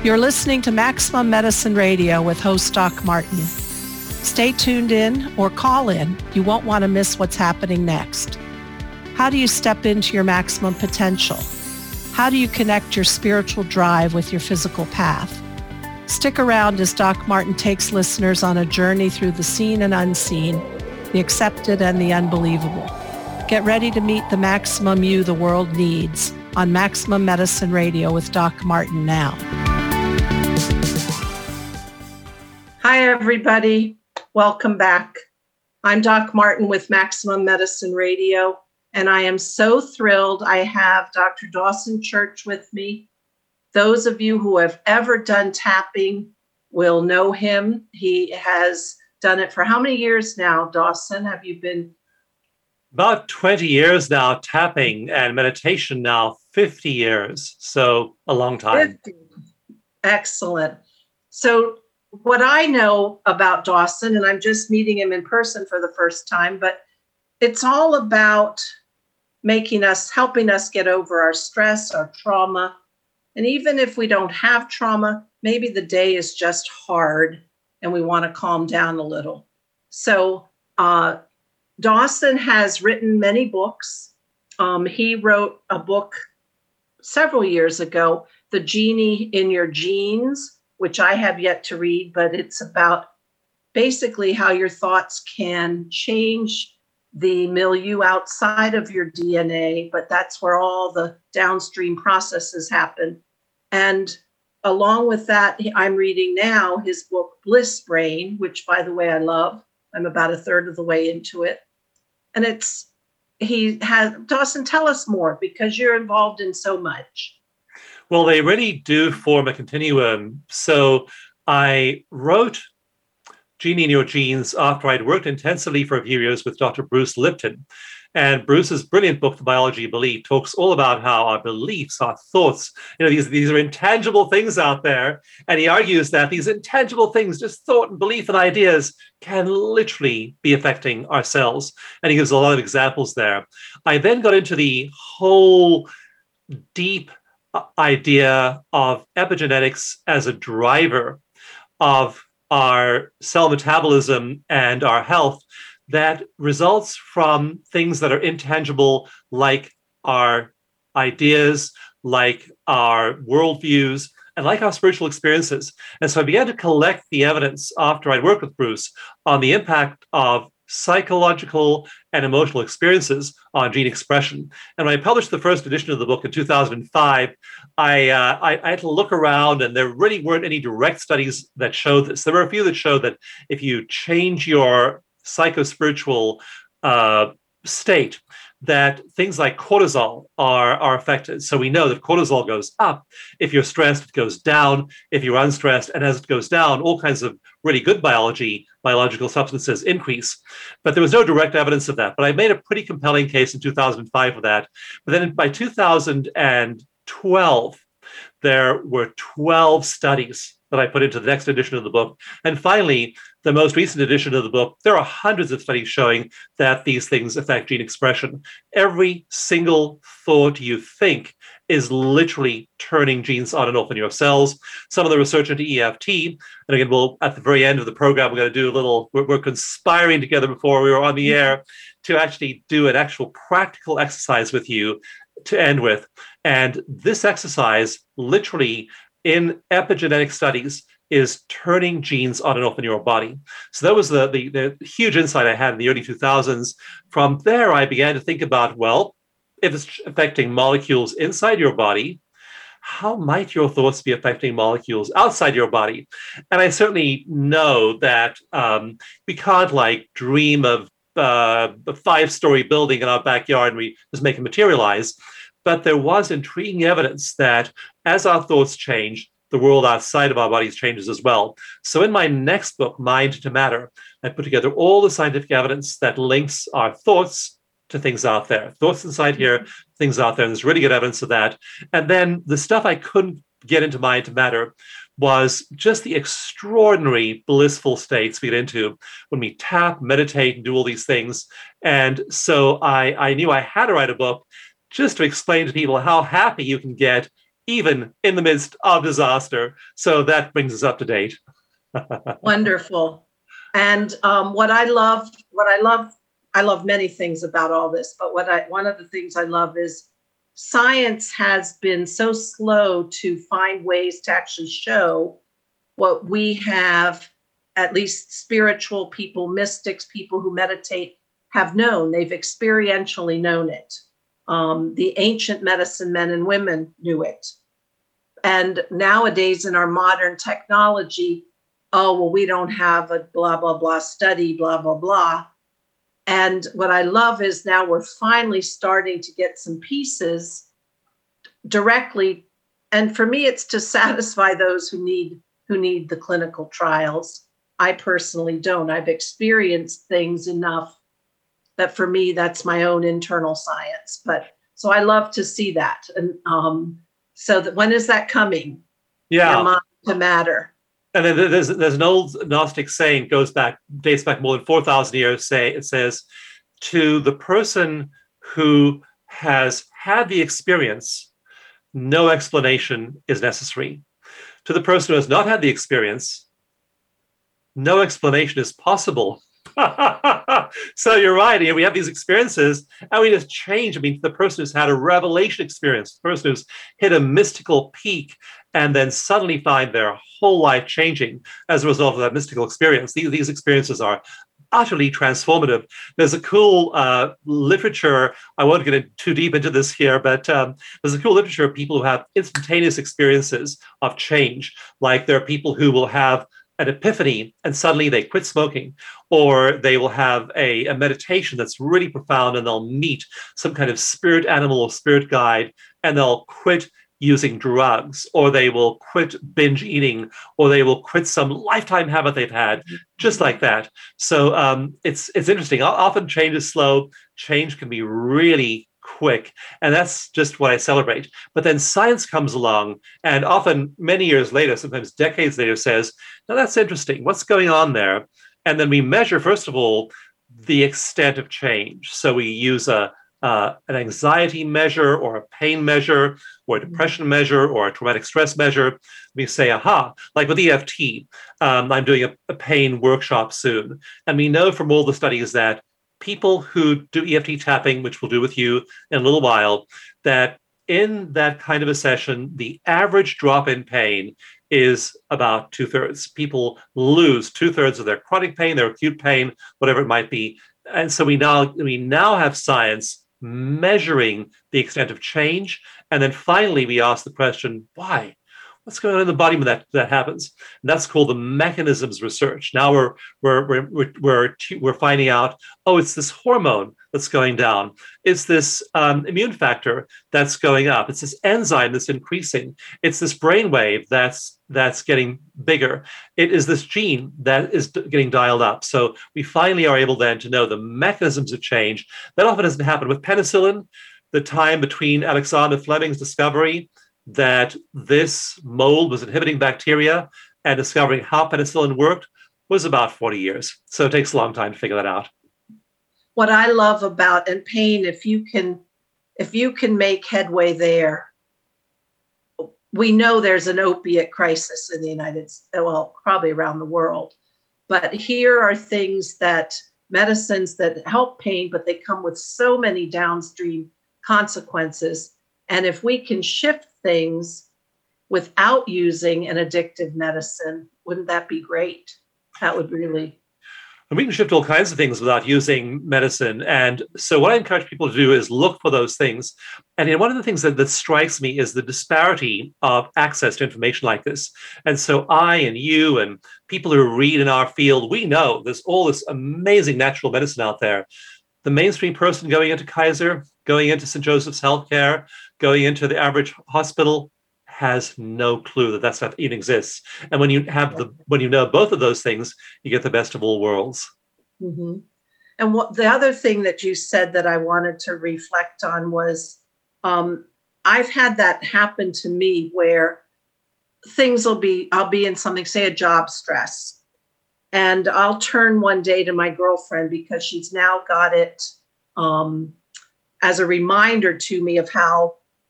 You're listening to Maximum Medicine Radio with host Doc Martin. Stay tuned in or call in. You won't want to miss what's happening next. How do you step into your maximum potential? How do you connect your spiritual drive with your physical path? Stick around as Doc Martin takes listeners on a journey through the seen and unseen, the accepted and the unbelievable. Get ready to meet the maximum you the world needs on Maximum Medicine Radio with Doc Martin now. Hi, everybody. Welcome back. I'm Doc Martin with Maximum Medicine Radio, and I am so thrilled I have Dr. Dawson Church with me. Those of you who have ever done tapping will know him. He has done it for how many years now, Dawson? Have you been? About 20 years now, tapping and meditation now, 50 years. So a long time. 50. Excellent. So what I know about Dawson, and I'm just meeting him in person for the first time, but it's all about helping us get over our stress, our trauma. And even if we don't have trauma, maybe the day is just hard and we want to calm down a little. So Dawson has written many books. He wrote a book several years ago, The Genie in Your Genes, which I have yet to read, but it's about basically how your thoughts can change the milieu outside of your DNA, but that's where all the downstream processes happen. And along with that, I'm reading now his book, Bliss Brain, which, by the way, I love. I'm about a third of the way into it. And Dawson, tell us more, because you're involved in so much. Well, they really do form a continuum. So I wrote Genie in Your Genes after I'd worked intensively for a few years with Dr. Bruce Lipton. And Bruce's brilliant book, The Biology of Belief, talks all about how our beliefs, our thoughts, these are intangible things out there. And he argues that these intangible things, just thought and belief and ideas, can literally be affecting ourselves. And he gives a lot of examples there. I then got into the whole deep idea of epigenetics as a driver of our cell metabolism and our health that results from things that are intangible, like our ideas, like our worldviews, and like our spiritual experiences. And so I began to collect the evidence after I'd worked with Bruce on the impact of psychological and emotional experiences on gene expression. And when I published the first edition of the book in 2005, I had to look around, and there really weren't any direct studies that showed this. There were a few that showed that if you change your psychospiritual state, that things like cortisol are affected. So we know that cortisol goes up. If you're stressed, it goes down. If you're unstressed, and as it goes down, all kinds of really good biological substances increase. But there was no direct evidence of that. But I made a pretty compelling case in 2005 for that. But then by 2012, there were 12 studies that I put into the next edition of the book. And finally, the most recent edition of the book, there are hundreds of studies showing that these things affect gene expression. Every single thought you think is literally turning genes on and off in your cells. Some of the research into EFT, and again, at the very end of the program, we're going to do we're conspiring together before we were on the air to actually do an actual practical exercise with you to end with. And this exercise, literally in epigenetic studies, is turning genes on and off in your body. So that was the huge insight I had in the early 2000s. From there, I began to think about, well, if it's affecting molecules inside your body, how might your thoughts be affecting molecules outside your body? And I certainly know that we can't dream of a 5-story building in our backyard and we just make it materialize. But there was intriguing evidence that as our thoughts change, the world outside of our bodies changes as well. So in my next book, Mind to Matter, I put together all the scientific evidence that links our thoughts to things out there. Thoughts inside here, things out there. And there's really good evidence of that. And then the stuff I couldn't get into Mind to Matter was just the extraordinary blissful states we get into when we tap, meditate, and do all these things. And so I knew I had to write a book just to explain to people how happy you can get even in the midst of disaster. So that brings us up to date. Wonderful. And I love many things about all this, but one of the things I love is science has been so slow to find ways to actually show what we have, at least spiritual people, mystics, people who meditate have known. They've experientially known it. The ancient medicine men and women knew it. And nowadays in our modern technology, oh, well, we don't have a blah, blah, blah study, blah, blah, blah. And what I love is now we're finally starting to get some pieces directly. And for me, it's to satisfy those who need the clinical trials. I personally don't. I've experienced things enough that for me, that's my own internal science. But so I love to see that. And so that when is that coming? Yeah. Your mind to matter. And then there's an old Gnostic saying, dates back more than 4,000 years. It says, to the person who has had the experience, no explanation is necessary. To the person who has not had the experience, no explanation is possible. So you're right. We have these experiences and we just change. I mean, the person who's had a revelation experience, the person who's hit a mystical peak and then suddenly find their whole life changing as a result of that mystical experience. These experiences are utterly transformative. There's a cool literature. I won't get too deep into this here, but there's a cool literature of people who have instantaneous experiences of change. Like there are people who will have an epiphany and suddenly they quit smoking, or they will have a meditation that's really profound and they'll meet some kind of spirit animal or spirit guide and they'll quit using drugs, or they will quit binge eating, or they will quit some lifetime habit they've had, just like that. So it's interesting. Often change is slow. Change can be really quick, and that's just what I celebrate. But then science comes along, and often many years later, sometimes decades later, says, "Now that's interesting. What's going on there?" And then we measure, first of all, the extent of change. So we use an anxiety measure or a pain measure or a depression measure or a traumatic stress measure. We say, aha, like with EFT, I'm doing a pain workshop soon. And we know from all the studies that people who do EFT tapping, which we'll do with you in a little while, that in that kind of a session, the average drop in pain is about 2/3. People lose 2/3 of their chronic pain, their acute pain, whatever it might be. And so we now have science measuring the extent of change. And then finally, we ask the question, why? What's going on in the body when that happens? And that's called the mechanisms research. Now we're finding out, oh, it's this hormone that's going down. It's this immune factor that's going up. It's this enzyme that's increasing. It's this brainwave that's getting bigger. It is this gene that is getting dialed up. So we finally are able then to know the mechanisms of change. That often doesn't happen with penicillin. The time between Alexander Fleming's discovery that this mold was inhibiting bacteria and discovering how penicillin worked was about 40 years. So it takes a long time to figure that out. What I love about and pain, if you can make headway there, we know there's an opiate crisis in the United States, well, probably around the world. But here are things medicines that help pain, but they come with so many downstream consequences. And if we can shift things without using an addictive medicine, wouldn't that be great? That would really. And we can shift all kinds of things without using medicine. And so what I encourage people to do is look for those things. And one of the things that strikes me is the disparity of access to information like this. And so I and you and people who read in our field, we know there's all this amazing natural medicine out there. The mainstream person going into Kaiser, going into St. Joseph's Healthcare, going into the average hospital has no clue that stuff even exists. And when you know both of those things, you get the best of all worlds. Mm-hmm. And the other thing that you said that I wanted to reflect on was I've had that happen to me where I'll be in something, say a job stress. And I'll turn one day to my girlfriend because she's now got it as a reminder to me of how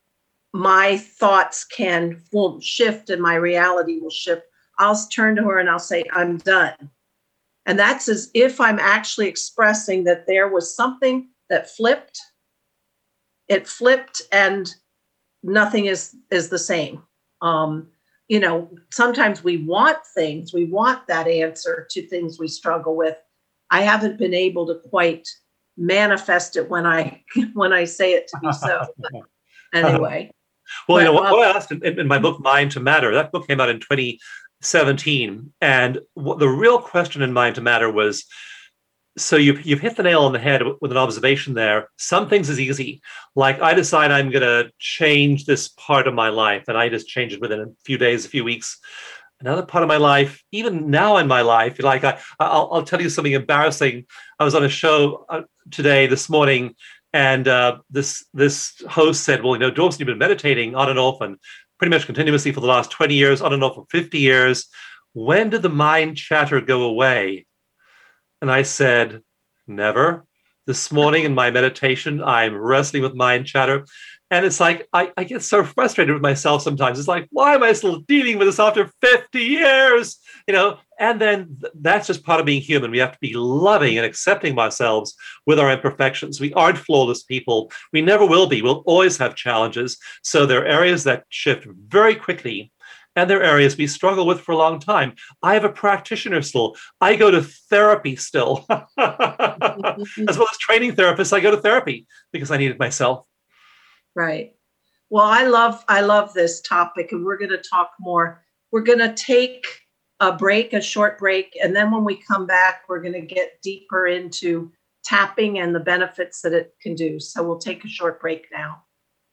my thoughts will shift and my reality will shift, I'll turn to her and I'll say, I'm done. And that's as if I'm actually expressing that there was something that flipped. It flipped and nothing is the same. Sometimes we want things, we want that answer to things we struggle with. I haven't been able to quite manifest it when I say it to be so. Anyway. Well, what I asked in my book, Mind to Matter, that book came out in 2017. And the real question in Mind to Matter was, so you've hit the nail on the head with an observation there. Some things is easy. Like I decide I'm going to change this part of my life, and I just change it within a few days, a few weeks. Another part of my life, even now in my life, like I'll tell you something embarrassing. I was on a show this morning, and this host said, well, Dawson, you've been meditating on and off and pretty much continuously for the last 20 years, on and off for 50 years. When did the mind chatter go away? And I said, never. This morning in my meditation, I'm wrestling with mind chatter. And it's like, I get so frustrated with myself sometimes. It's like, why am I still dealing with this after 50 years? And then that's just part of being human. We have to be loving and accepting ourselves with our imperfections. We aren't flawless people. We never will be. We'll always have challenges. So there are areas that shift very quickly. And there are areas we struggle with for a long time. I have a practitioner still. I go to therapy still. As well as training therapists, I go to therapy because I need it myself. Right. Well, I love this topic, and we're going to talk more. We're going to take a short break. And then when we come back, we're going to get deeper into tapping and the benefits that it can do. So we'll take a short break now.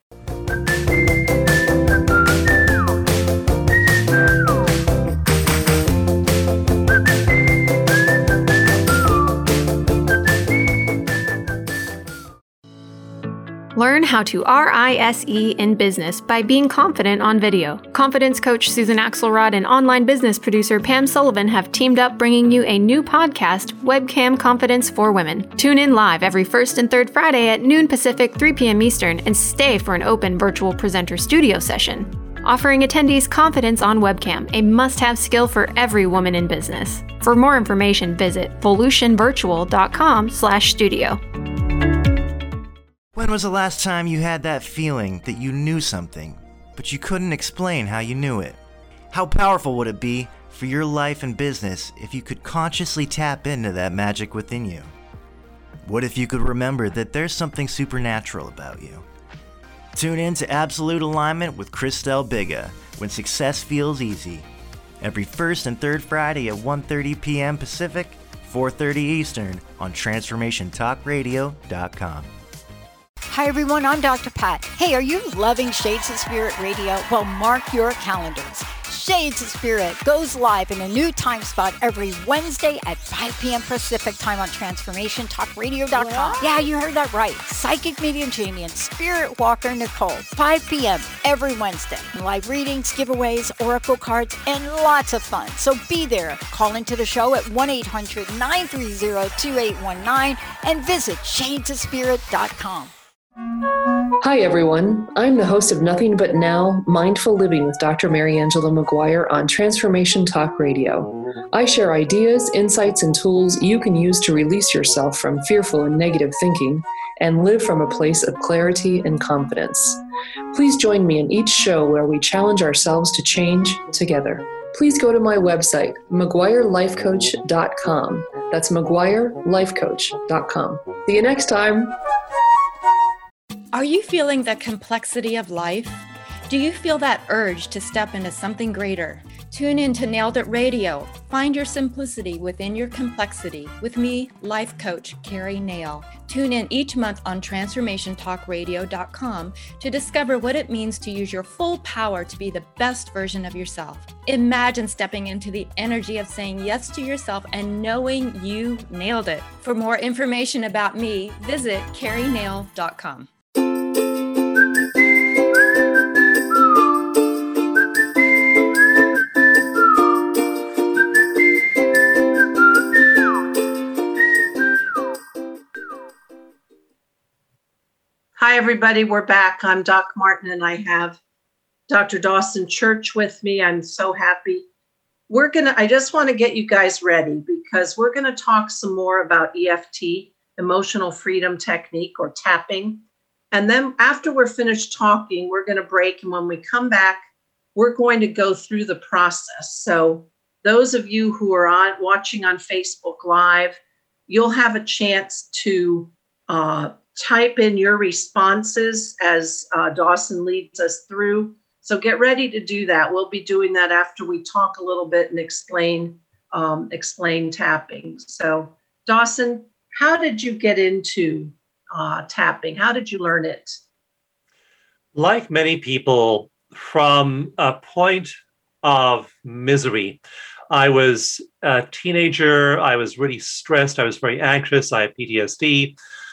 Learn how to RISE in business by being confident on video. Confidence coach Susan Axelrod and online business producer Pam Sullivan have teamed up bringing you a new podcast, Webcam Confidence for Women. Tune in live every first and third Friday at noon Pacific, 3 p.m. Eastern, and stay for an open virtual presenter studio session. Offering attendees confidence on webcam, a must-have skill for every woman in business. For more information, visit volutionvirtual.com/studio. When was the last time you had that feeling that you knew something, but you couldn't explain how you knew it? How powerful would it be for your life and business if you could consciously tap into that magic within you? What if you could remember that there's something supernatural about you? Tune in to Absolute Alignment with Christelle Biga when success feels easy. Every first and third Friday at 1:30 p.m. Pacific, 4:30 Eastern on TransformationTalkRadio.com. Hi everyone, I'm Dr. Pat. Hey, are you loving Shades of Spirit Radio? Well, mark your calendars. Shades of Spirit goes live in a new time spot every Wednesday at 5 p.m. Pacific time on TransformationTalkRadio.com. What? Yeah, you heard that right. Psychic Medium Jamie and Spirit Walker Nicole, 5 p.m. every Wednesday. Live readings, giveaways, oracle cards, and lots of fun. So be there. Call into the show at 1-800-930-2819 and visit shadesofspirit.com. Hi, everyone. I'm the host of Nothing But Now, Mindful Living with Dr. Mary Angela McGuire on Transformation Talk Radio. I share ideas, insights, and tools you can use to release yourself from fearful and negative thinking and live from a place of clarity and confidence. Please join me in each show where we challenge ourselves to change together. Please go to my website, McGuireLifeCoach.com. That's McGuireLifeCoach.com. See you next time. Are you feeling the complexity of life? Do you feel that urge to step into something greater? Tune in to Nailed It Radio. Find your simplicity within your complexity with me, life coach Carrie Nail. Tune in each month on TransformationTalkRadio.com to discover what it means to use your full power to be the best version of yourself. Imagine stepping into the energy of saying yes to yourself and knowing you nailed it. For more information about me, visit CarrieNail.com. Hi, everybody. We're back. I'm Doc Martin, and I have Dr. Dawson Church with me. I'm so happy. I just want to get you guys ready because we're going to talk some more about EFT, Emotional Freedom Technique, or tapping. And then after we're finished talking, we're going to break. And when we come back, we're going to go through the process. So those of you who are watching on Facebook Live, you'll have a chance to type in your responses as Dawson leads us through. So get ready to do that. We'll be doing that after we talk a little bit and explain tapping. So Dawson, how did you get into tapping? How did you learn it? Like many people, from a point of misery, I was a teenager. I was really stressed. I was very anxious. I had PTSD.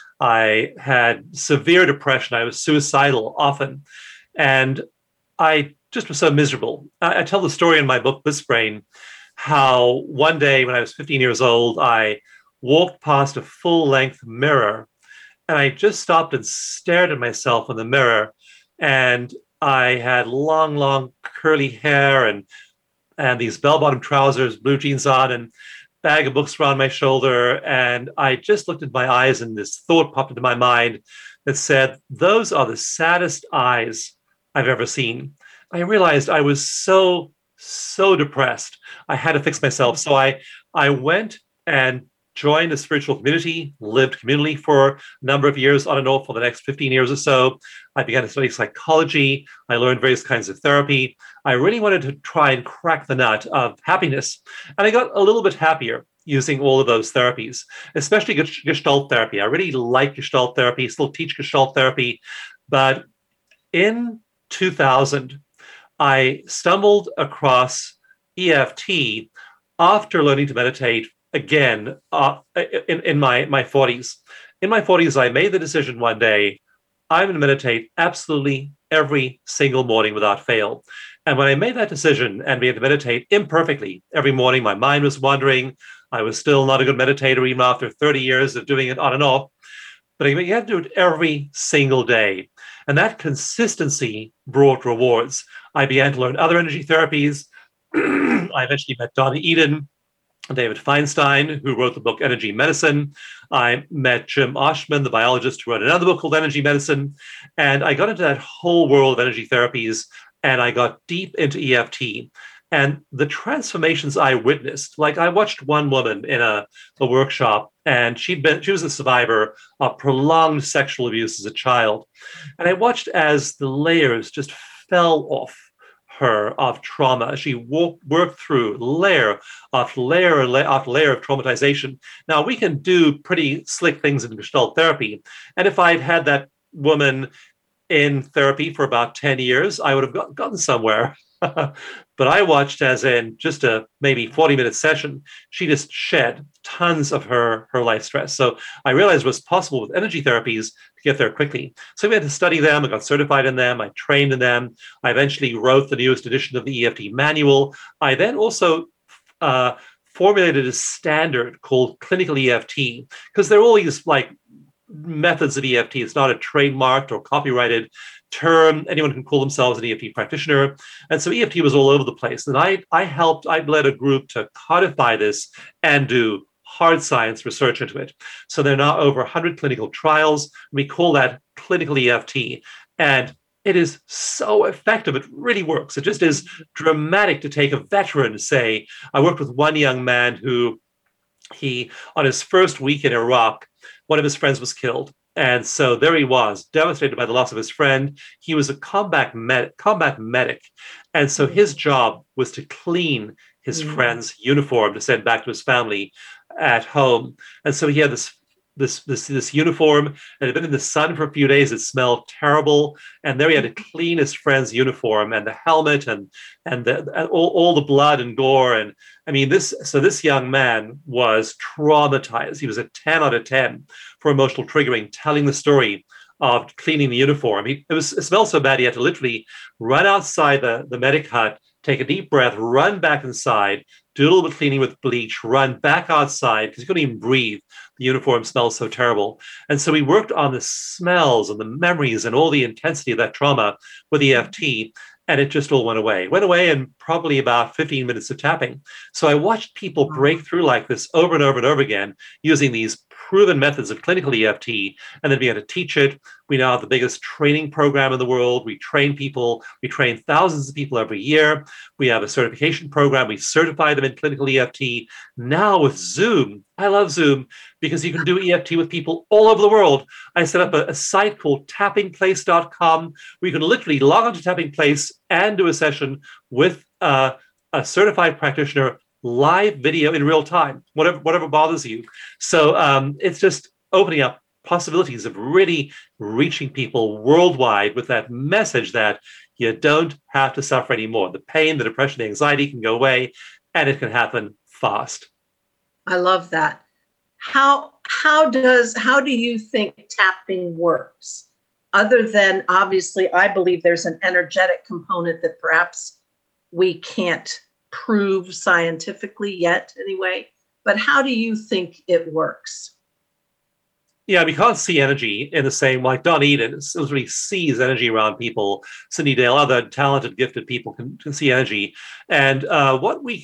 I had severe depression. I was suicidal often. And I just was so miserable. I tell the story in my book, Bliss Brain, how one day when I was 15 years old, I walked past a full-length mirror and I just stopped and stared at myself in the mirror. And I had long curly hair and these bell-bottom trousers, blue jeans on, and bag of books around my shoulder. And I just looked at my eyes and this thought popped into my mind that said, those are the saddest eyes I've ever seen. I realized I was so depressed. I had to fix myself. So I went and joined a spiritual community, lived communally for a number of years on and off for the next 15 years or so. I began to study psychology. I learned various kinds of therapy. I really wanted to try and crack the nut of happiness. And I got a little bit happier using all of those therapies, especially Gestalt therapy. I really like Gestalt therapy, still teach Gestalt therapy. But in 2000, I stumbled across EFT after learning to meditate again in my 40s. In my 40s, I made the decision one day, I'm going to meditate absolutely every single morning without fail. And when I made that decision and began to meditate imperfectly every morning, my mind was wandering. I was still not a good meditator even after 30 years of doing it on and off. But you had to do it every single day. And that consistency brought rewards. I began to learn other energy therapies. I eventually met Donna Eden, David Feinstein, who wrote the book Energy Medicine. I met Jim Oshman, the biologist, who wrote another book called Energy Medicine. And I got into that whole world of energy therapies, and I got deep into EFT. And the transformations I witnessed, like I watched one woman in a workshop, and she was a survivor of prolonged sexual abuse as a child. And I watched as the layers just fell off her of trauma. She worked through layer after layer after layer of traumatization. Now, we can do pretty slick things in Gestalt therapy. And if I'd had that woman in therapy for about 10 years, I would have gotten somewhere. But I watched as in just a maybe 40-minute session, she just shed tons of her life stress. So I realized it was possible with energy therapies to get there quickly. So we had to study them. I got certified in them. I trained in them. I eventually wrote the newest edition of the EFT manual. I then also formulated a standard called clinical EFT, because there are all these like methods of EFT. It's not a trademarked or copyrighted term. Anyone can call themselves an EFT practitioner. And so EFT was all over the place. And I led a group to codify this and do hard science research into it. So there are now over 100 clinical trials. We call that clinical EFT. And it is so effective. It really works. It just is dramatic to take a veteran, say. I worked with one young man who on his first week in Iraq, one of his friends was killed. And so there he was, devastated by the loss of his friend. He was a combat medic. And so his job was to clean his friend's uniform to send back to his family at home. And so he had this uniform, and it had been in the sun for a few days. It smelled terrible. And there he had to clean his friend's uniform and the helmet and all the blood and gore. And I mean, this young man was traumatized. He was a 10 out of 10 for emotional triggering, telling the story of cleaning the uniform. It smelled so bad, he had to literally run outside the medic hut, take a deep breath, run back inside, do a little bit of cleaning with bleach, run back outside because you couldn't even breathe. The uniform smells so terrible. And so we worked on the smells and the memories and all the intensity of that trauma with EFT, and it just all went away. It went away in probably about 15 minutes of tapping. So I watched people break through like this over and over and over again using these proven methods of clinical EFT, and then began to teach it. We now have the biggest training program in the world. We train people. We train thousands of people every year. We have a certification program. We certify them in clinical EFT. Now with Zoom, I love Zoom because you can do EFT with people all over the world. I set up a site called tappingplace.com where you can literally log onto Tapping Place and do a session with a certified practitioner, live video in real time, whatever bothers you. So it's just opening up possibilities of really reaching people worldwide with that message that you don't have to suffer anymore. The pain, the depression, the anxiety can go away, and it can happen fast. I love that. How do you think tapping works? Other than, obviously, I believe there's an energetic component that perhaps we can't prove scientifically yet anyway, but how do you think it works? Yeah, we can't see energy in the same, like Don Eden literally sees energy around people. Cindy Dale, other talented, gifted people can see energy. And what we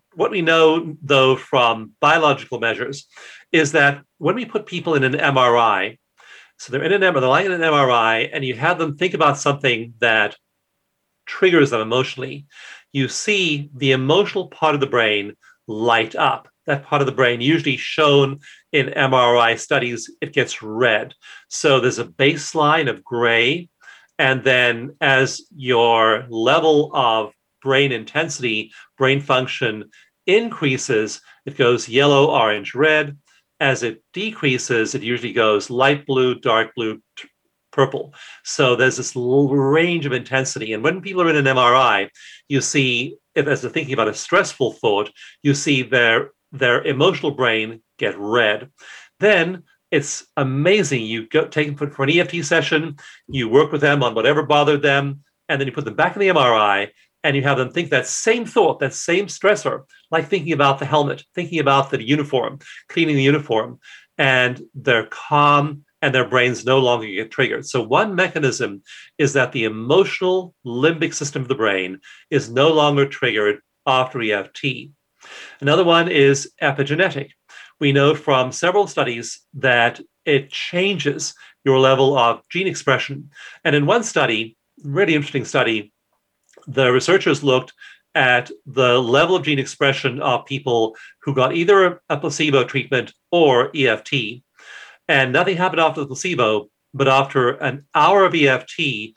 know, though, from biological measures is that when we put people in an MRI, so they're lying in an MRI, and you have them think about something that triggers them emotionally, you see the emotional part of the brain light up. That part of the brain, usually shown in MRI studies, it gets red. So there's a baseline of gray. And then as your level of brain intensity, brain function increases, it goes yellow, orange, red. As it decreases, it usually goes light blue, dark blue, purple. So there's this little range of intensity. And when people are in an MRI, you see, as they're thinking about a stressful thought, you see their emotional brain get red. Then it's amazing. You take them for an EFT session, you work with them on whatever bothered them, and then you put them back in the MRI, and you have them think that same thought, that same stressor, like thinking about the helmet, thinking about the uniform, cleaning the uniform, and they're calm and their brains no longer get triggered. So one mechanism is that the emotional limbic system of the brain is no longer triggered after EFT. Another one is epigenetic. We know from several studies that it changes your level of gene expression. And in one study, really interesting study, the researchers looked at the level of gene expression of people who got either a placebo treatment or EFT. And nothing happened after the placebo, but after an hour of EFT,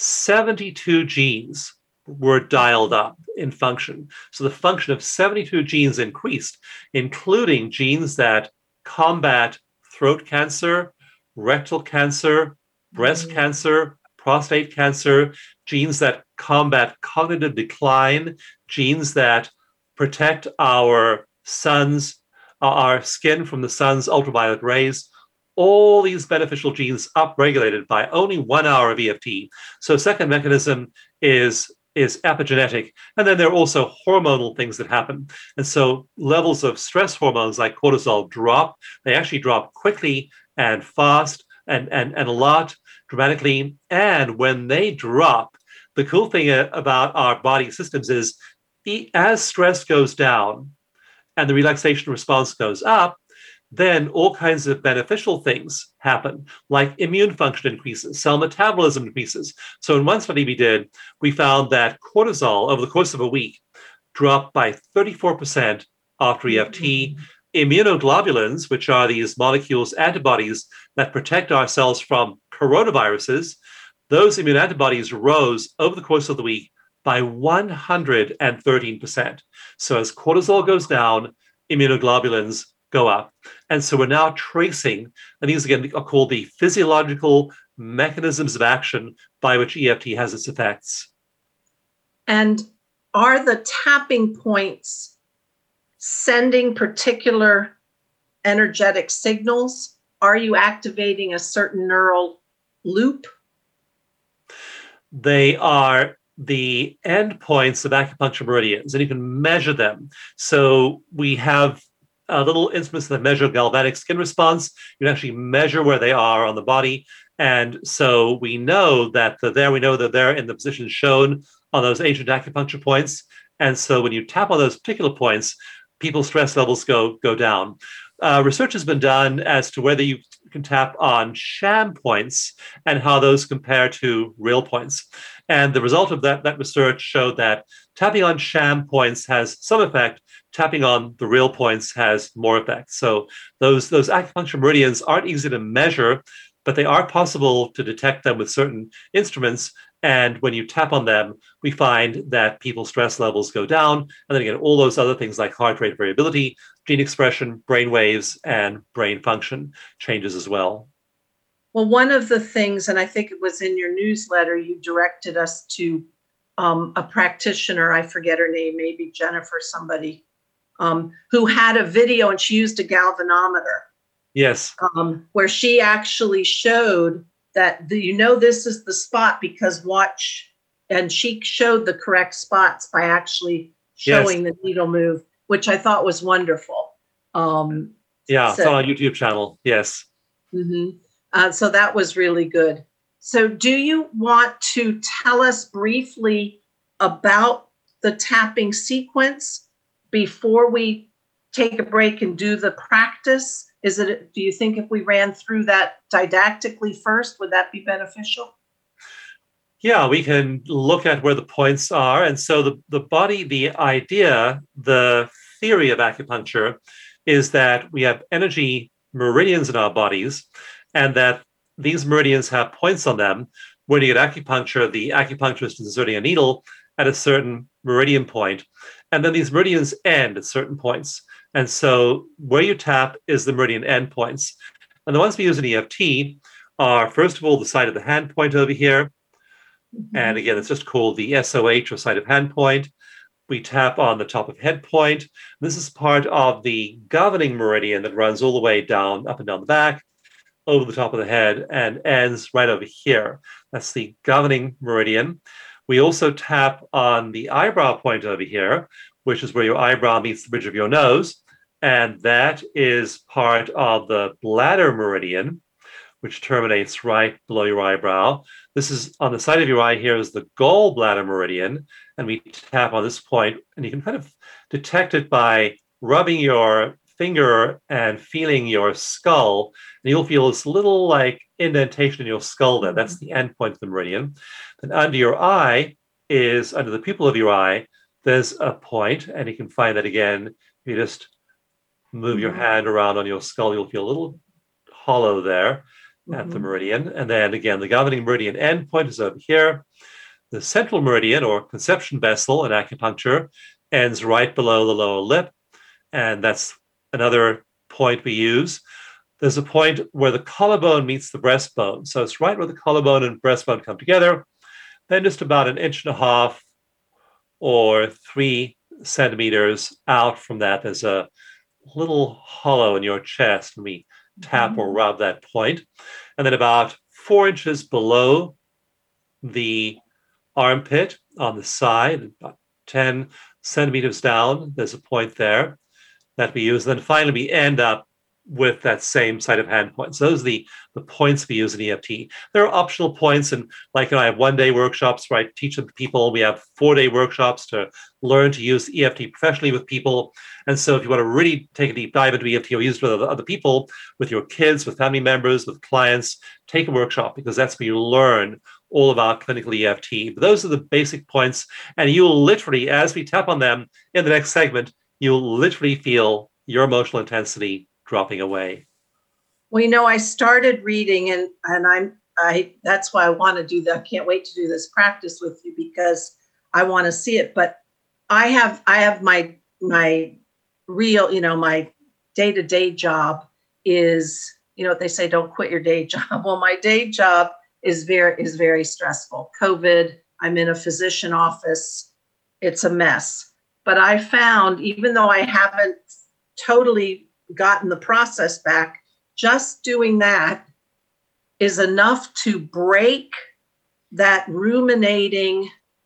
72 genes were dialed up in function. So the function of 72 genes increased, including genes that combat throat cancer, rectal cancer, breast cancer, prostate cancer, genes that combat cognitive decline, genes that protect our skin from the sun's ultraviolet rays. All these beneficial genes upregulated by only 1 hour of EFT. So second mechanism is epigenetic. And then there are also hormonal things that happen. And so levels of stress hormones like cortisol drop. They actually drop quickly and fast and a lot dramatically. And when they drop, the cool thing about our body systems is as stress goes down and the relaxation response goes up, then all kinds of beneficial things happen, like immune function increases, cell metabolism increases. So in one study we did, we found that cortisol over the course of a week dropped by 34% after EFT. Immunoglobulins, which are these molecules, antibodies that protect our cells from coronaviruses, those immune antibodies rose over the course of the week by 113%. So as cortisol goes down, immunoglobulins go up. And so we're now tracing, and these again are called the physiological mechanisms of action by which EFT has its effects. And are the tapping points sending particular energetic signals? Are you activating a certain neural loop? They are the endpoints of acupuncture meridians, and you can measure them. So we have little instruments that measure galvanic skin response. You can actually measure where they are on the body. And so we know that they're in the position shown on those ancient acupuncture points. And so when you tap on those particular points, people's stress levels go down. Research has been done as to whether you can tap on sham points and how those compare to real points. And the result of that research showed that tapping on sham points has some effect. Tapping on the real points has more effect. So those acupuncture meridians aren't easy to measure, but they are possible to detect them with certain instruments. And when you tap on them, we find that people's stress levels go down. And then again, all those other things like heart rate variability, gene expression, brain waves, and brain function changes as well. Well, one of the things, and I think it was in your newsletter, you directed us to a practitioner, I forget her name, maybe Jennifer, somebody, who had a video and she used a galvanometer. Yes. Where she actually showed that, this is the spot because watch, and she showed the correct spots by actually showing the needle move, which I thought was wonderful. It's on our YouTube channel. Yes. Mm-hmm. So that was really good. So do you want to tell us briefly about the tapping sequence before we take a break and do the practice? Do you think if we ran through that didactically first, would that be beneficial? Yeah, we can look at where the points are. And so the body, the idea, the theory of acupuncture is that we have energy meridians in our bodies, and that these meridians have points on them. When you get acupuncture, the acupuncturist is inserting a needle at a certain meridian point, and then these meridians end at certain points. And so where you tap is the meridian endpoints. And the ones we use in EFT are, first of all, the side of the hand point over here. Mm-hmm. And again, it's just called the SOH, or side of hand point. We tap on the top of head point. This is part of the governing meridian that runs all the way down, up and down the back, over the top of the head, and ends right over here. That's the governing meridian. We also tap on the eyebrow point over here, which is where your eyebrow meets the bridge of your nose. And that is part of the bladder meridian, which terminates right below your eyebrow. This is on the side of your eye here is the gallbladder meridian. And we tap on this point, and you can kind of detect it by rubbing your finger and feeling your skull. And you'll feel this little like indentation in your skull there. That's the end point of the meridian. Then under your eye is, under the pupil of your eye, there's a point, and you can find that again. If you just move your hand around on your skull, you'll feel a little hollow there at the meridian. And then again, the governing meridian end point is over here. The central meridian, or conception vessel in acupuncture, ends right below the lower lip. And that's another point we use. There's a point where the collarbone meets the breastbone. So it's right where the collarbone and breastbone come together. Then just about 1.5 inches or 3 centimeters out from that, there's a little hollow in your chest, and we tap or rub that point. And then about 4 inches below the armpit on the side, about 10 centimeters down, there's a point there that we use. And then finally, we end up with that same side of hand point. So those are the points we use in EFT. There are optional points, and I have 1-day workshops where I teach them to people. We have 4-day workshops to learn to use EFT professionally with people. And so if you want to really take a deep dive into EFT or use it with other people, with your kids, with family members, with clients, take a workshop, because that's where you learn all about clinical EFT. But those are the basic points, and you'll literally, as we tap on them in the next segment, you'll literally feel your emotional intensity dropping away. Well, I started reading, and I that's why I want to do that. I can't wait to do this practice with you, because I want to see it. But I have my real, my day-to-day job is, they say, don't quit your day job. Well, my day job is very stressful. COVID, I'm in a physician office. It's a mess. But I found, even though I haven't totally gotten the process back, just doing that is enough to break that ruminating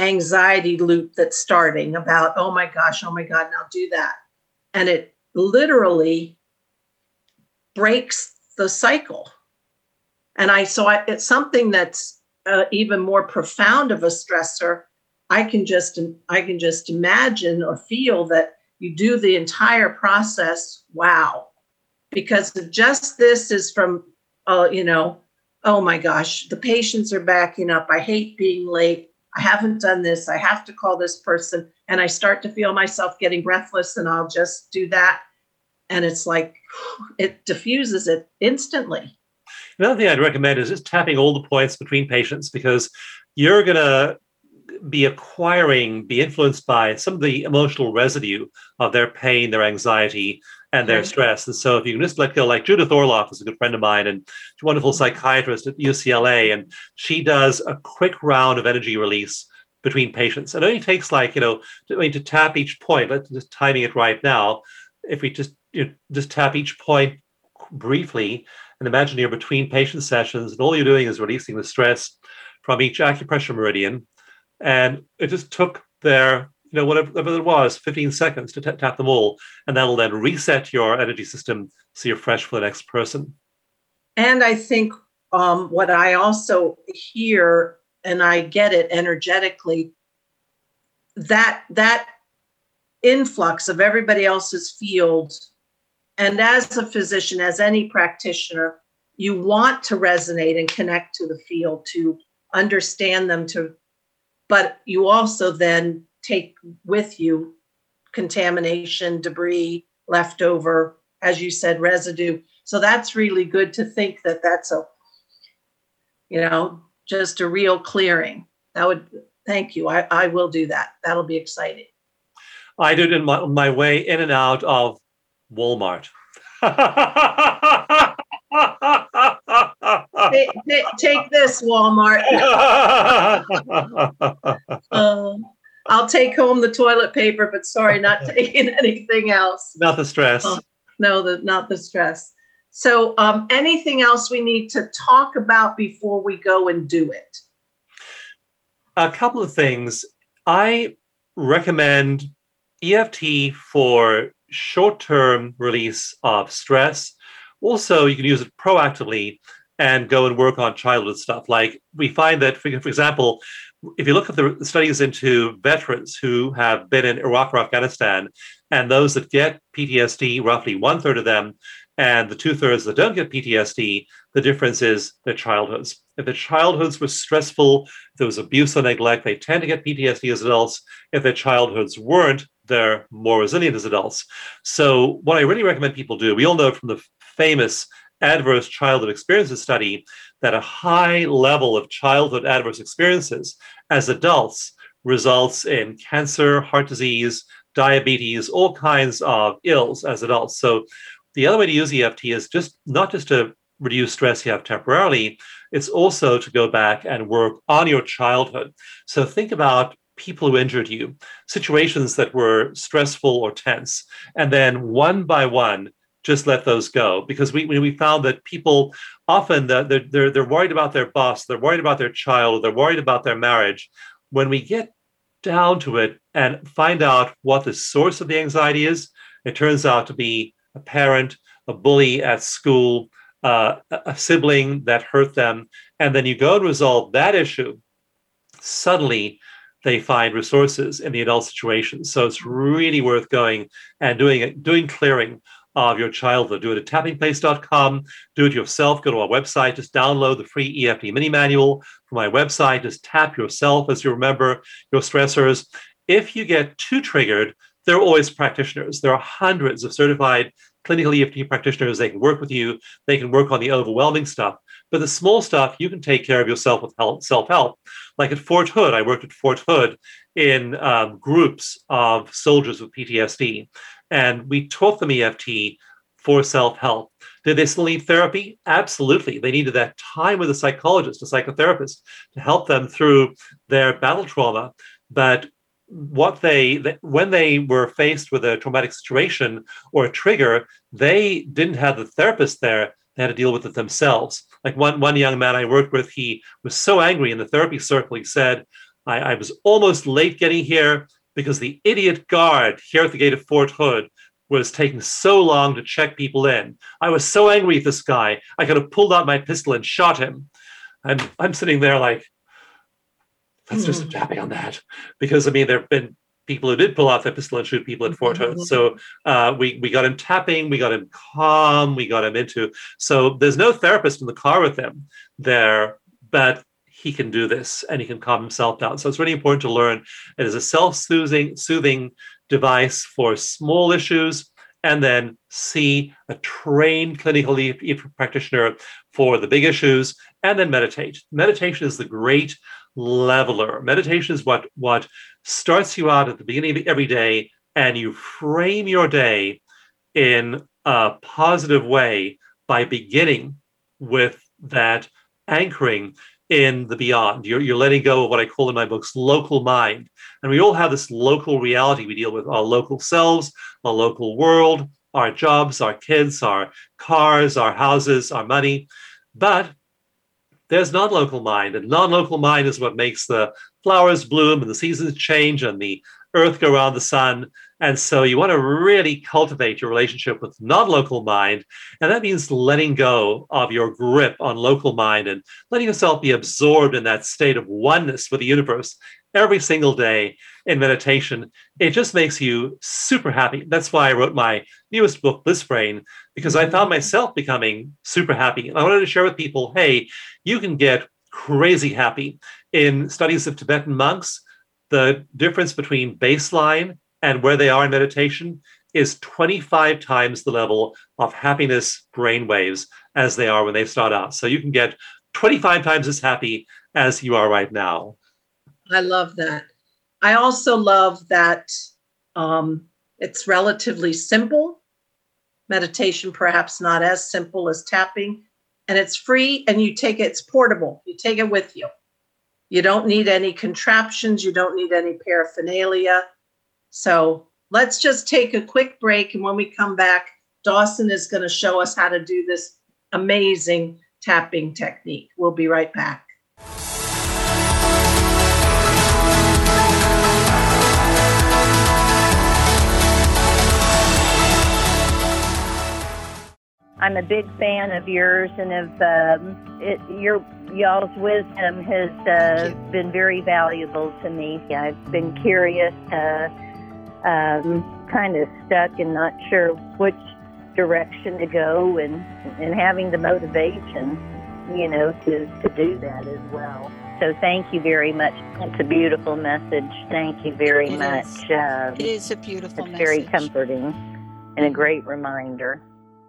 anxiety loop that's starting about, oh my gosh, now do that. And it literally breaks the cycle. And it's something that's even more profound of a stressor. I can just imagine or feel that you do the entire process. Wow. Because just this is from, oh my gosh, the patients are backing up. I hate being late. I haven't done this. I have to call this person. And I start to feel myself getting breathless, and I'll just do that. And it's like, it diffuses it instantly. Another thing I'd recommend is just tapping all the points between patients, because you're going to be influenced by some of the emotional residue of their pain, their anxiety, and their stress. And so if you can just let go, like Judith Orloff is a good friend of mine and she's a wonderful psychiatrist at UCLA, and she does a quick round of energy release between patients. It only takes to tap each point. Let's just timing it right now. If we just tap each point briefly and imagine you're between patient sessions and all you're doing is releasing the stress from each acupressure meridian. And it just took their, whatever it was, 15 seconds to tap them all. And that'll then reset your energy system so you're fresh for the next person. And I think what I also hear, and I get it energetically, that influx of everybody else's field, and as a physician, as any practitioner, you want to resonate and connect to the field, to understand them, but you also then take with you contamination, debris, leftover, as you said, residue. So that's really good to think that that's just a real clearing. Thank you. I will do that. That'll be exciting. I did it in my way in and out of Walmart. Take this, Walmart. I'll take home the toilet paper, but sorry, not taking anything else. Not the stress. Not the stress. So anything else we need to talk about before we go and do it? A couple of things. I recommend EFT for short-term release of stress. Also, you can use it proactively and go and work on childhood stuff. Like we find that, for example, if you look at the studies into veterans who have been in Iraq or Afghanistan, and those that get PTSD, roughly 1/3 of them, and the 2/3 that don't get PTSD, the difference is their childhoods. If their childhoods were stressful, if there was abuse or neglect, they tend to get PTSD as adults. If their childhoods weren't, they're more resilient as adults. So what I really recommend people do, we all know from the famous Adverse Childhood Experiences study that a high level of childhood adverse experiences as adults results in cancer, heart disease, diabetes, all kinds of ills as adults. So the other way to use EFT is not just to reduce stress you have temporarily, it's also to go back and work on your childhood. So think about people who injured you, situations that were stressful or tense, and then one by one, just let those go. Because we found that people often, they're worried about their boss, they're worried about their child, they're worried about their marriage. When we get down to it and find out what the source of the anxiety is, it turns out to be a parent, a bully at school, a sibling that hurt them. And then you go and resolve that issue. Suddenly, they find resources in the adult situation. So it's really worth going and doing clearing of your childhood. Do it at tappingplace.com. Do it yourself. Go to our website. Just download the free EFT mini manual from my website. Just tap yourself as you remember your stressors. If you get too triggered, there are always practitioners. There are hundreds of certified clinical EFT practitioners. They can work with you. They can work on the overwhelming stuff. But the small stuff, you can take care of yourself with self-help. Like at Fort Hood, I worked at Fort Hood in groups of soldiers with PTSD. And we taught them EFT for self-help. Did they still need therapy? Absolutely. They needed that time with a psychologist, a psychotherapist, to help them through their battle trauma. But when they were faced with a traumatic situation or a trigger, they didn't have the therapist there. They had to deal with it themselves. Like one young man I worked with, he was so angry in the therapy circle, he said, I was almost late getting here because the idiot guard here at the gate of Fort Hood was taking so long to check people in. I was so angry at this guy, I could have pulled out my pistol and shot him. And I'm sitting there like, let's do some tapping on that. Because, I mean, there have been people who did pull out their pistol and shoot people at Fort Hood. So we got him tapping, we got him calm, we got him into. So there's no therapist in the car with him there, but he can do this and he can calm himself down. So it's really important to learn it is a self-soothing device for small issues, and then see a trained clinical practitioner for the big issues, and then meditate. Meditation is the great leveler. Meditation is what starts you out at the beginning of every day, and you frame your day in a positive way by beginning with that anchoring in the beyond. You're letting go of what I call in my books local mind. And we all have this local reality. We deal with our local selves, our local world, our jobs, our kids, our cars, our houses, our money. But there's non-local mind, and non-local mind is what makes the flowers bloom and the seasons change and the earth go around the sun. And so you want to really cultivate your relationship with non-local mind. And that means letting go of your grip on local mind and letting yourself be absorbed in that state of oneness with the universe every single day in meditation. It just makes you super happy. That's why I wrote my newest book, Bliss Brain, because I found myself becoming super happy. And I wanted to share with people, hey, you can get crazy happy. In studies of Tibetan monks, the difference between baseline and where they are in meditation is 25 times the level of happiness brainwaves as they are when they start out. So you can get 25 times as happy as you are right now. I love that. I also love that it's relatively simple. Meditation, perhaps not as simple as tapping, and it's free, and it's portable. You take it with you. You don't need any contraptions. You don't need any paraphernalia. So let's just take a quick break. And when we come back, Dawson is going to show us how to do this amazing tapping technique. We'll be right back. I'm a big fan of yours, and of y'all's wisdom has been very valuable to me. I've been curious, kind of stuck and not sure which direction to go, and having the motivation, to do that as well. So thank you very much. It's a beautiful message. Thank you very much. It is a beautiful message. It's very comforting and a great reminder.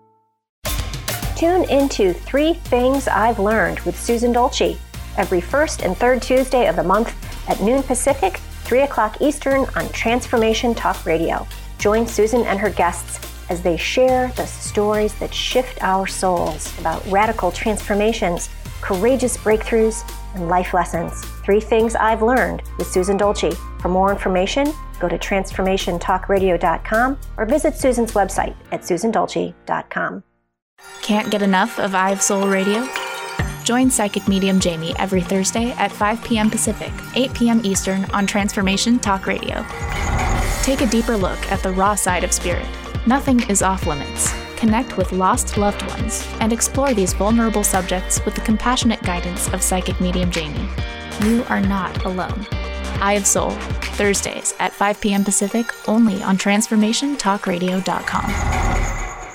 Tune into 3 Things I've Learned with Susan Dolce every first and third Tuesday of the month at noon Pacific, 3 o'clock Eastern on Transformation Talk Radio. Join Susan and her guests as they share the stories that shift our souls about radical transformations, courageous breakthroughs, and life lessons. 3 Things I've Learned with Susan Dolce. For more information, go to transformationtalkradio.com or visit Susan's website at susandolce.com. Can't get enough of I Have Soul Radio? Join Psychic Medium Jamie every Thursday at 5 p.m. Pacific, 8 p.m. Eastern on Transformation Talk Radio. Take a deeper look at the raw side of spirit. Nothing is off limits. Connect with lost loved ones and explore these vulnerable subjects with the compassionate guidance of Psychic Medium Jamie. You are not alone. I Have Soul, Thursdays at 5 p.m. Pacific, only on TransformationTalkRadio.com.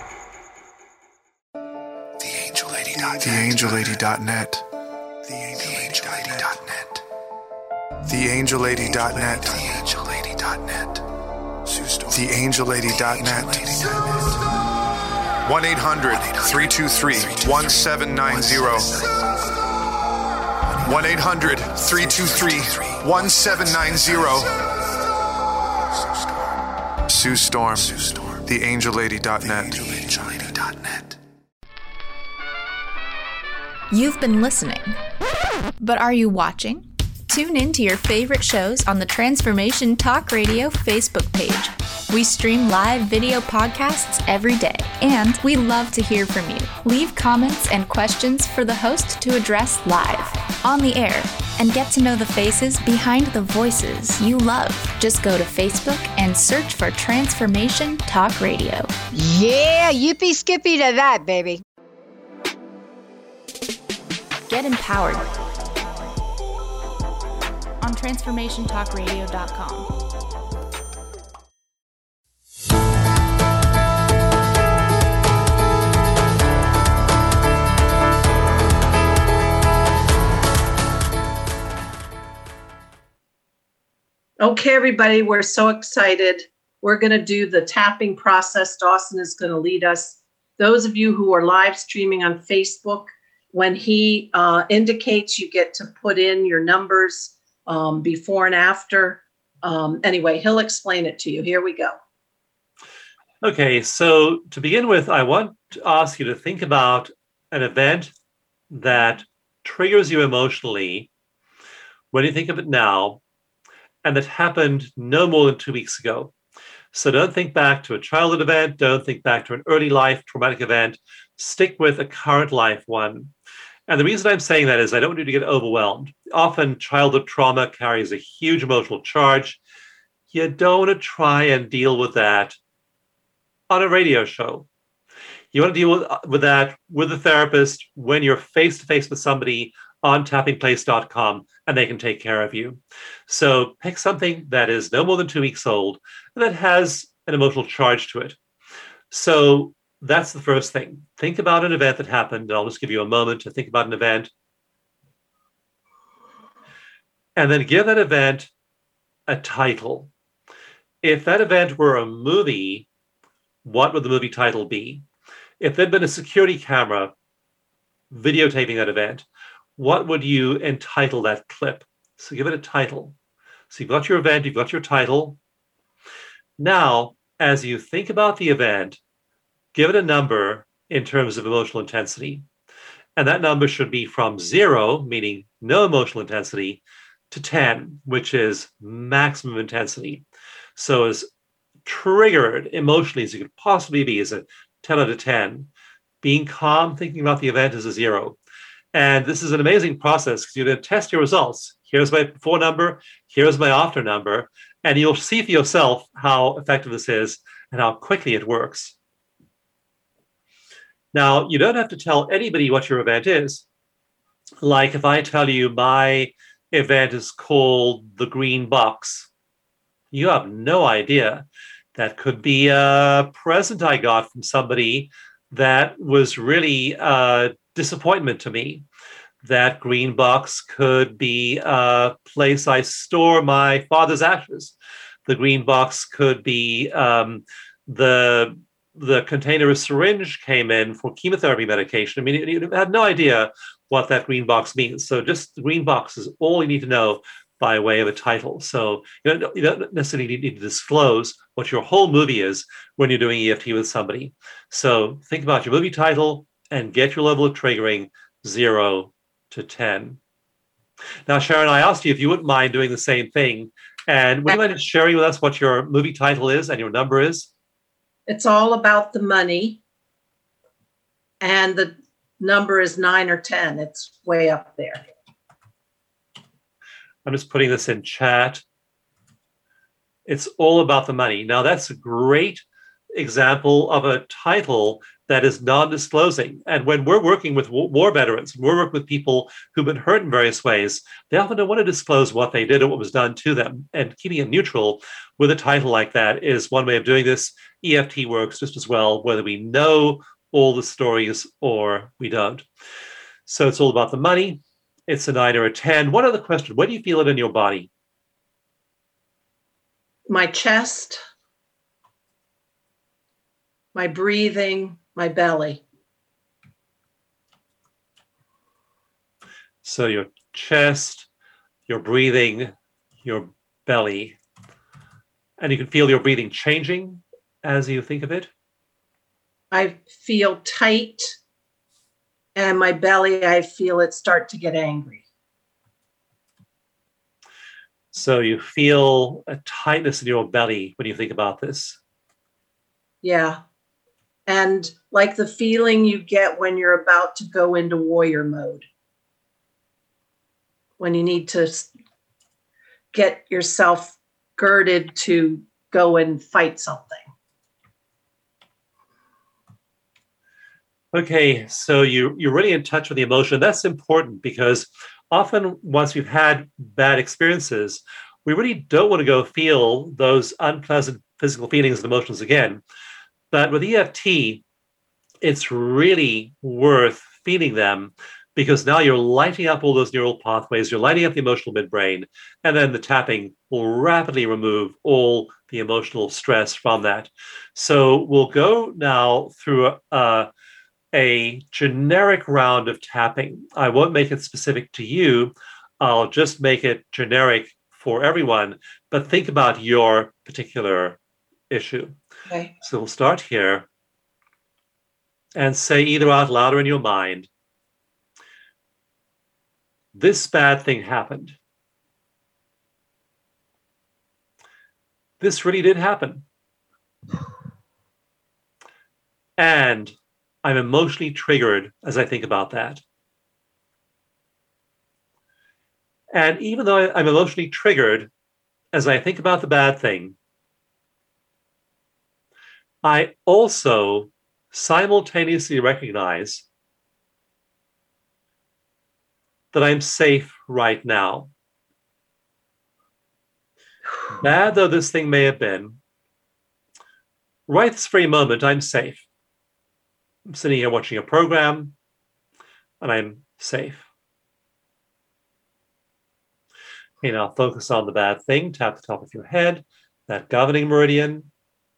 TheAngelLady.net. TheAngelLady.net. TheAngelLady.net. TheAngelLady.net. TheAngelLady.net. 1-800-323-1790. 1-800-323-1790. Sue Storm. TheAngelLady.net. You've been listening, but are you watching? Tune in to your favorite shows on the Transformation Talk Radio Facebook page. We stream live video podcasts every day, and we love to hear from you. Leave comments and questions for the host to address live, on the air, and get to know the faces behind the voices you love. Just go to Facebook and search for Transformation Talk Radio. Yeah, yippee skippy to that, baby. Get empowered on TransformationTalkRadio.com. Okay, everybody, we're so excited. We're going to do the tapping process. Dawson is going to lead us. Those of you who are live streaming on Facebook, when he indicates, you get to put in your numbers before and after. Anyway, he'll explain it to you. Here we go. Okay, so to begin with, I want to ask you to think about an event that triggers you emotionally when you think of it now, and that happened no more than 2 weeks ago. So don't think back to a childhood event. Don't think back to an early life traumatic event. Stick with a current life one. And the reason I'm saying that is I don't want you to get overwhelmed. Often childhood trauma carries a huge emotional charge. You don't want to try and deal with that on a radio show. You want to deal with that with a therapist when you're face-to-face with somebody on tappingplace.com, and they can take care of you. So pick something that is no more than 2 weeks old and that has an emotional charge to it. So that's the first thing. Think about an event that happened. And I'll just give you a moment to think about an event. And then give that event a title. If that event were a movie, what would the movie title be? If there'd been a security camera videotaping that event, what would you entitle that clip? So give it a title. So you've got your event, you've got your title. Now, as you think about the event, give it a number in terms of emotional intensity. And that number should be from 0, meaning no emotional intensity, to 10, which is maximum intensity. So as triggered emotionally as you could possibly be is a 10 out of 10. Being calm, thinking about the event is a 0. And this is an amazing process because you're going to test your results. Here's my before number, here's my after number, and you'll see for yourself how effective this is and how quickly it works. Now, you don't have to tell anybody what your event is. Like if I tell you my event is called the Green Box, you have no idea. That could be a present I got from somebody that was really a disappointment to me. That green box could be a place I store my father's ashes. The green box could be the container a syringe came in for chemotherapy medication. I mean, you have no idea what that green box means. So just the green box is all you need to know by way of a title. So you don't necessarily need to disclose what your whole movie is when you're doing EFT with somebody. So think about your movie title and get your level of triggering 0 to 10. Now, Sharon, I asked you if you wouldn't mind doing the same thing. And would you mind sharing with us what your movie title is and your number is? It's all about the money. And the number is 9 or 10. It's way up there. I'm just putting this in chat. It's all about the money. Now, that's a great example of a title that is non-disclosing. And when we're working with war veterans, we're working with people who've been hurt in various ways, they often don't want to disclose what they did or what was done to them. And keeping it neutral with a title like that is one way of doing this. EFT works just as well, whether we know all the stories or we don't. So it's all about the money. It's a 9 or a 10. One other question. Where do you feel it in your body? My chest, my breathing, my belly. So your chest, your breathing, your belly. And you can feel your breathing changing as you think of it? I feel tight, and my belly, I feel it start to get angry. So you feel a tightness in your belly when you think about this? Yeah. And like the feeling you get when you're about to go into warrior mode. when you need to get yourself girded to go and fight something. Okay, so you're really in touch with the emotion. That's important because often once we've had bad experiences, we really don't want to go feel those unpleasant physical feelings and emotions again. But with EFT, it's really worth feeling them because now you're lighting up all those neural pathways, you're lighting up the emotional midbrain, and then the tapping will rapidly remove all the emotional stress from that. So we'll go now through a generic round of tapping. I won't make it specific to you. I'll just make it generic for everyone, but think about your particular issue. Okay. So we'll start here and say either out loud or in your mind, this bad thing happened. This really did happen. And I'm emotionally triggered as I think about that. And even though I'm emotionally triggered as I think about the bad thing, I also simultaneously recognize that I'm safe right now. Bad though this thing may have been, right this very moment, I'm safe. I'm sitting here watching a program, and I'm safe. Okay, now focus on the bad thing. Tap the top of your head, that governing meridian.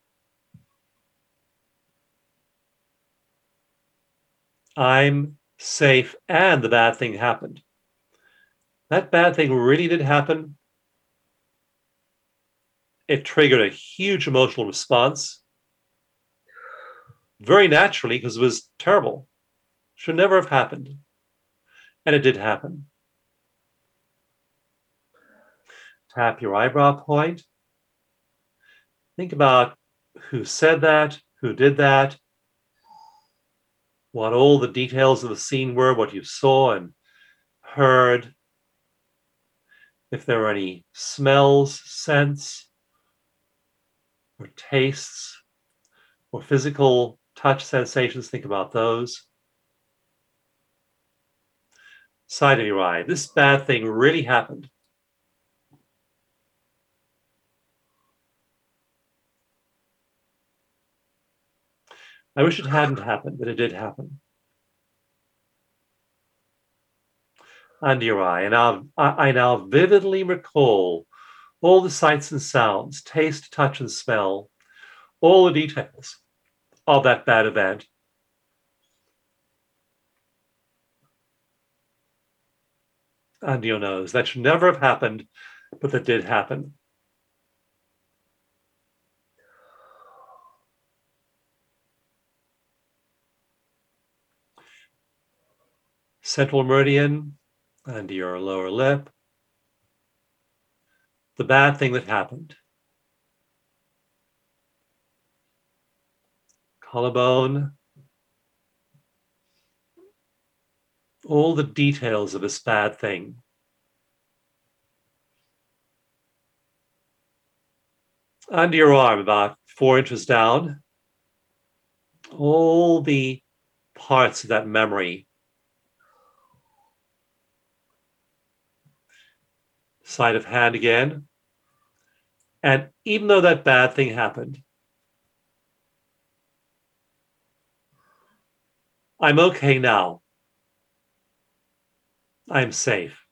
I'm safe, and the bad thing happened. That bad thing really did happen. It triggered a huge emotional response. Very naturally, because it was terrible. Should never have happened. And it did happen. Tap your eyebrow point. Think about who said that, who did that, what all the details of the scene were, what you saw and heard. If there were any smells, scents, or tastes, or physical touch sensations, think about those. Side of your eye. This bad thing really happened. I wish it hadn't happened, but it did happen. Under your eye. And I now vividly recall all the sights and sounds, taste, touch, and smell, all the details of that bad event. Under your nose. That should never have happened, but that did happen. Central meridian, under your lower lip. The bad thing that happened. Collarbone. All the details of this bad thing. Under your arm, about 4 inches down. All the parts of that memory. Side of hand again. And even though that bad thing happened, I'm okay now. I'm safe.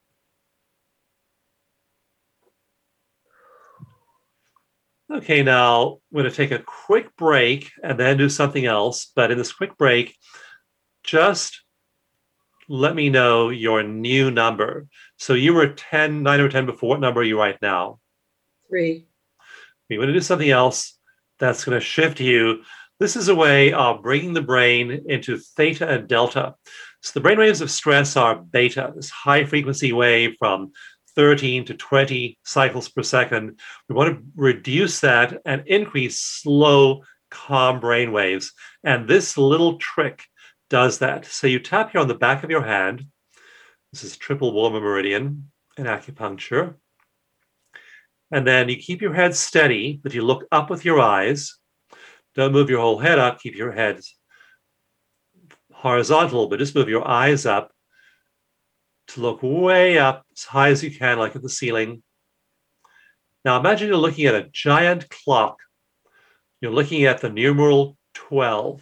Okay, now we're going to take a quick break and then do something else. But in this quick break, just let me know your new number. So you were 10, 9 or 10 before. What number are you right now? 3. We want to do something else that's going to shift you. This is a way of bringing the brain into theta and delta. So the brain waves of stress are beta, this high frequency wave from 13 to 20 cycles per second. We want to reduce that and increase slow, calm brain waves. And this little trick does that. So you tap here on the back of your hand, This is triple warmer meridian in acupuncture. And then you keep your head steady, but you look up with your eyes. Don't move your whole head up. Keep your head horizontal, but just move your eyes up to look way up as high as you can, like at the ceiling. Now imagine you're looking at a giant clock. You're looking at the numeral 12.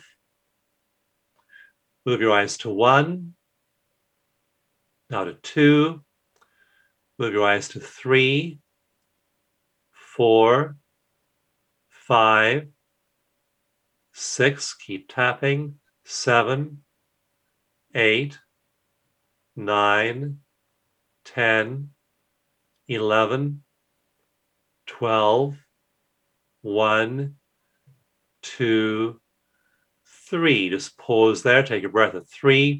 Move your eyes to 1, now to 2. Move your eyes to 3, 4, 5, 6. Keep tapping. 7, 8, 9, 10, 11, 12, 1, 2, 3. Just pause there. Take a breath at 3.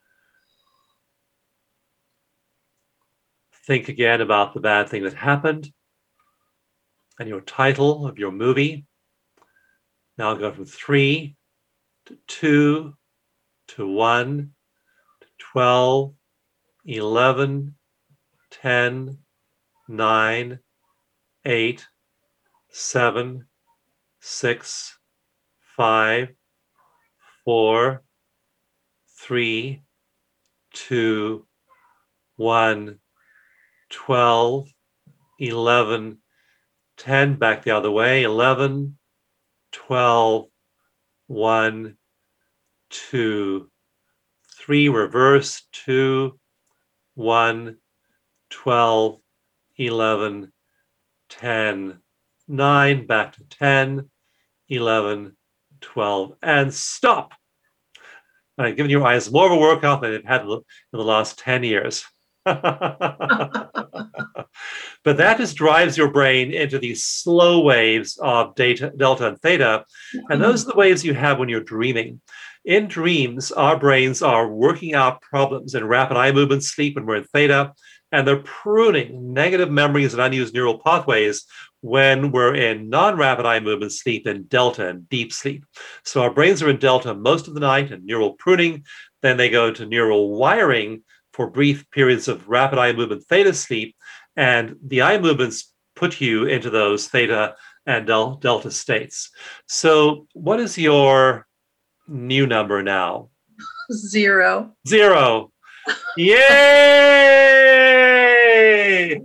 Think again about the bad thing that happened and your title of your movie. Now go from 3 to 2 to 1 to 12, 11, 10, 9, 8, 7, 6, 5, 4, 3, 2, 1, 12, 11, 10, back the other way, 11, 12, 1, 2, 3, reverse, 2, 1, 12, 11, 10, 9, back to 10, 11, 12, and stop. All right, giving your eyes more of a workout than they've had in the last 10 years. But that just drives your brain into these slow waves of delta and theta. And those are the waves you have when you're dreaming. In dreams, our brains are working out problems in rapid eye movement sleep when we're in theta, and they're pruning negative memories and unused neural pathways when we're in non-rapid eye movement sleep in delta and deep sleep. So our brains are in delta most of the night and neural pruning. Then they go to neural wiring for brief periods of rapid eye movement theta sleep. And the eye movements put you into those theta and delta states. So what is your new number now? 0. 0. Yay!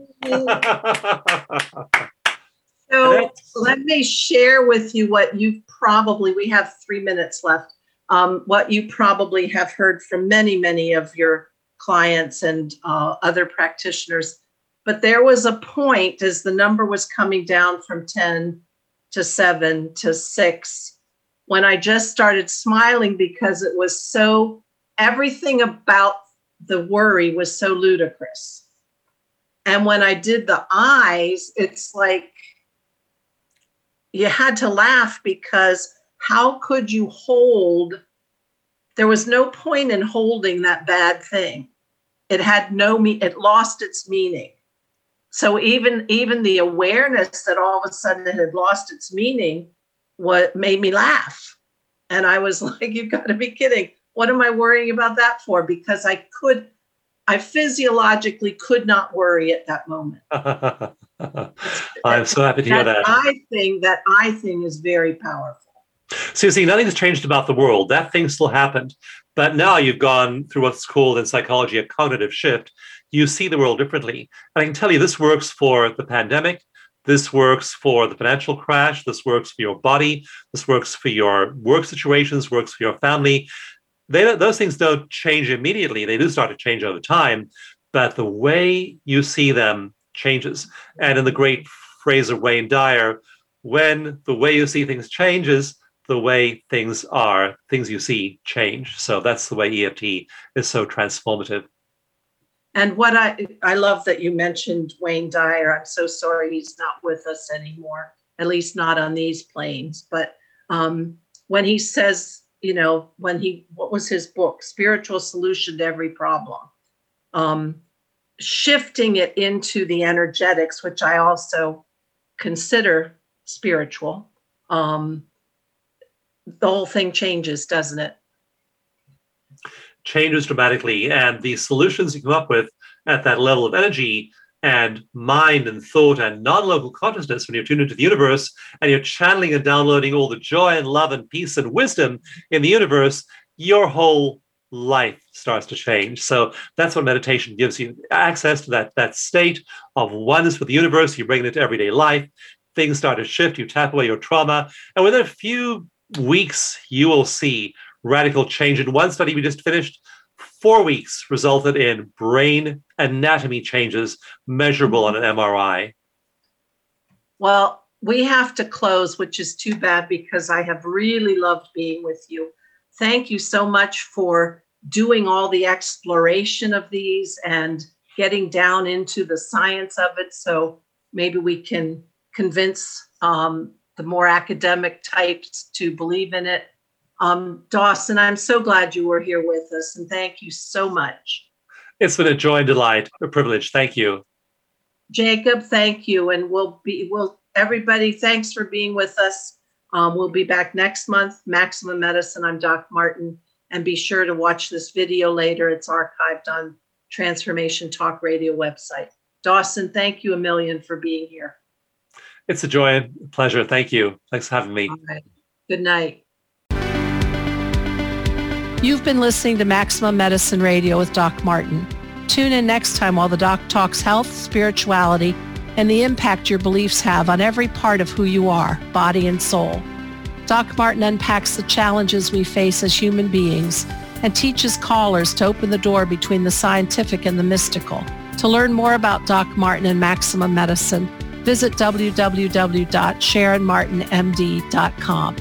So let me share with you what we have 3 minutes left, what you probably have heard from many, many of your clients and other practitioners. But there was a point as the number was coming down from 10 to 7 to 6 when I just started smiling because it was so, everything about the worry was so ludicrous. And when I did the eyes, it's like you had to laugh because how could you hold? There was no point in holding that bad thing. It had it lost its meaning. So even the awareness that all of a sudden it had lost its meaning, what made me laugh. And I was like, you've got to be kidding. What am I worrying about that for? Because I physiologically could not worry at that moment. I'm so happy to hear that. That I thing is very powerful. So you see, nothing's changed about the world. That thing still happened. But now you've gone through what's called in psychology a cognitive shift. You see the world differently. And I can tell you this works for the pandemic. This works for the financial crash. This works for your body. This works for your work situations, works for your family. Those things don't change immediately. They do start to change over time. But the way you see them changes. And in the great phrase of Wayne Dyer, when the way you see things changes, the way things are, things you see change. So that's the way EFT is so transformative. And what I love that you mentioned Wayne Dyer. I'm so sorry he's not with us anymore, at least not on these planes. But when he says, what was his book? Spiritual Solution to Every Problem. Shifting it into the energetics, which I also consider spiritual. The whole thing changes, doesn't it? changes dramatically. And the solutions you come up with at that level of energy and mind and thought and non-local consciousness, when you're tuned into the universe and you're channeling and downloading all the joy and love and peace and wisdom in the universe, your whole life starts to change. So that's what meditation gives you, access to that state of oneness with the universe. You bring it into everyday life. Things start to shift. You tap away your trauma. And within a few weeks, you will see radical change. In one study we just finished, 4 weeks resulted in brain anatomy changes measurable on an MRI. Well, we have to close, which is too bad because I have really loved being with you. Thank you so much for doing all the exploration of these and getting down into the science of it. So maybe we can convince the more academic types to believe in it. Dawson, I'm so glad you were here with us, and thank you so much. It's been a joy and delight, a privilege. Thank you. Jacob, thank you. And everybody, thanks for being with us. We'll be back next month. Maximum Medicine. I'm Doc Martin. And be sure to watch this video later. It's archived on Transformation Talk Radio website. Dawson, thank you a million for being here. It's a joy and pleasure. Thank you. Thanks for having me. All right. Good night. You've been listening to Maximum Medicine Radio with Doc Martin. Tune in next time while the doc talks health, spirituality, and the impact your beliefs have on every part of who you are, body and soul. Doc Martin unpacks the challenges we face as human beings and teaches callers to open the door between the scientific and the mystical. To learn more about Doc Martin and Maximum Medicine, visit www.sharonmartinmd.com.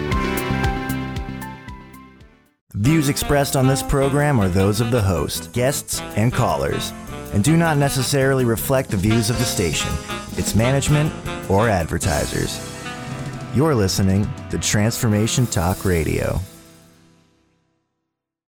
Views expressed on this program are those of the host, guests, and callers, and do not necessarily reflect the views of the station, its management, or advertisers. You're listening to Transformation Talk Radio.